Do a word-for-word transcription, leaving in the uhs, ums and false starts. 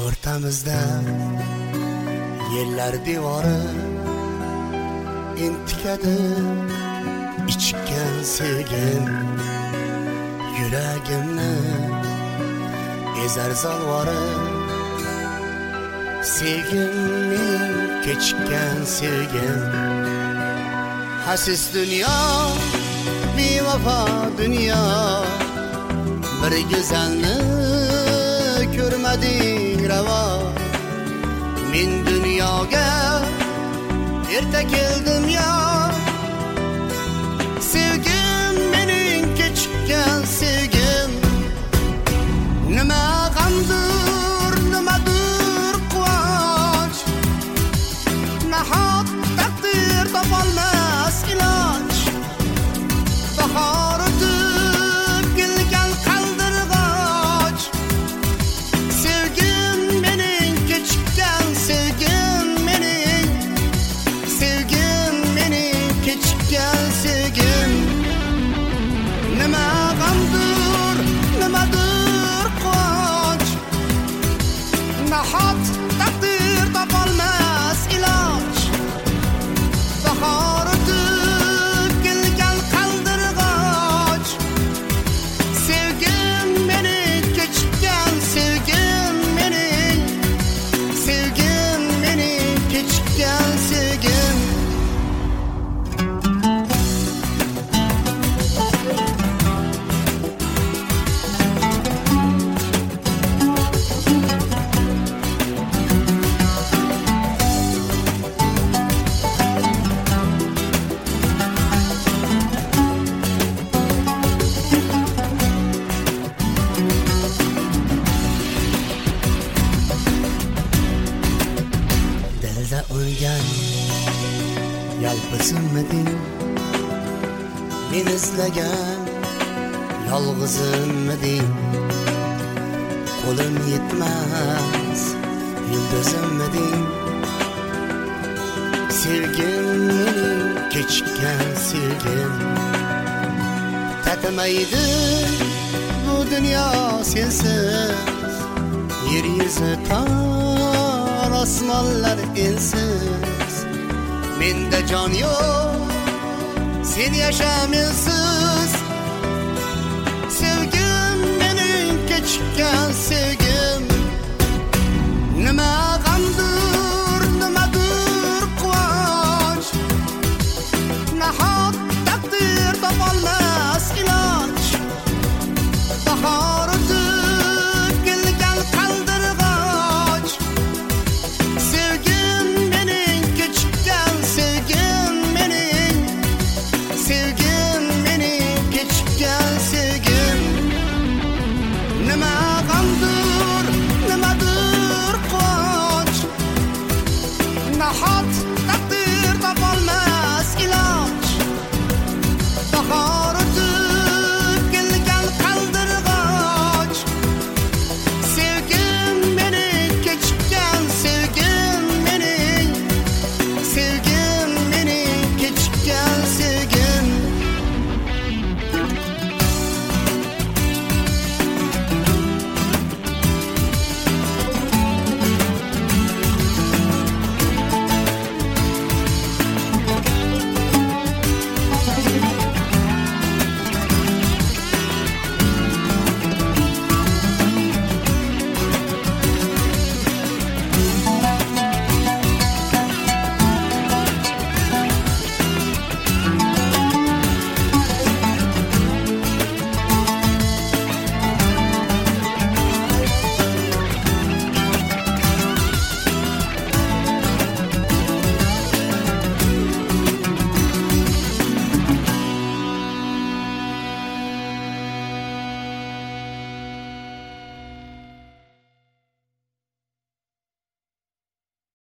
o'rtamizda yellar devori intikadi ichgan sevgim yuragimni ezar zalvori sevgimning kechikkan sevgim hasis dunyo bevafo dunyo bir go'zalni ko'rmading ravo men dunyoga erta keldim yo sevgim mening kechikkan sevgim nima g'amdir nimadir quvonch nahot taqdir topolmas iloj bahor o'tib kelgan qaldirg'och sevgim mening kechikkan sevgim mening sevgim mening kechikkan sevgim nima g'amdir nimadir quvonch nahot taqdir topolmas iloj bahor o'tib kelgan qaldirg'och sevgim mening kechikkan sevgim mening sevgim mening kechikkan sevgim dilda o'lgan yalpizimiding men izlagan yolg'izimiding qo'lim yetmas yulduzimiding sevgim mening kechikkan sevgim tatimaydi bu dunyo sensiz yer yuzi tor osmonlar ensiz menda jon yo'q sen yasha mensiz sevgim mening kechikkan sevgim